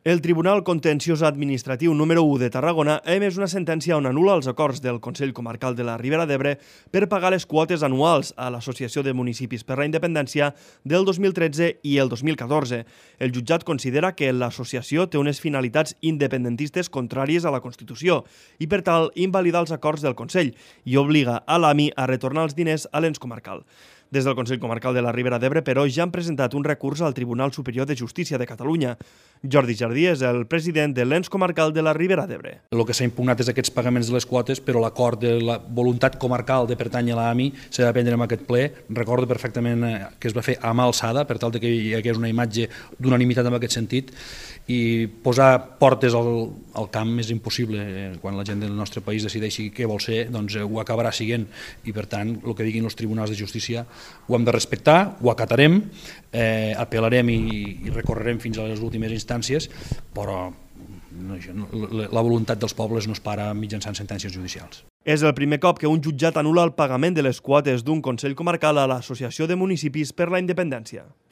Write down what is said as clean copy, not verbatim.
El Tribunal Contenciós Administratiu número 1 de Tarragona ha emès una sentència on anul·la els acords del Consell Comarcal de la Ribera d'Ebre per pagar les quotes anuals a l'Associació de Municipis per la Independència del 2013 i el 2014. El jutjat considera que l'associació té unes finalitats independentistes contràries a la Constitució i, per tal, invalida els acords del Consell i obliga a l'AMI a retornar els diners a l'ens comarcal. Des del Consell Comarcal de la Ribera d'Ebre, però, ja han presentat un recurs al Tribunal Superior de Justícia de Catalunya. Jordi Jardí és el president de l'ens comarcal de la Ribera d'Ebre. El que s'ha impugnat és aquests pagaments de les quotes, però l'acord de la voluntat comarcal de pertànyer a l'AMI s'ha de prendre en aquest ple. Recordo perfectament que es va fer a mà alçada, per tal que hi hagués una imatge d'unanimitat en aquest sentit, i posar portes al camp és impossible. Quan la gent del nostre país decideixi què vol ser, doncs ho acabarà sent, i per tant el que diguin els tribunals de justícia ho hem de respectar, ho acatarem, apel·larem i recorrerem fins a les últimes instàncies, però la voluntat dels pobles no es para mitjançant sentències judicials. És el primer cop que un jutjat anul·la el pagament de les quotes d'un Consell Comarcal a l'Associació de Municipis per la Independència.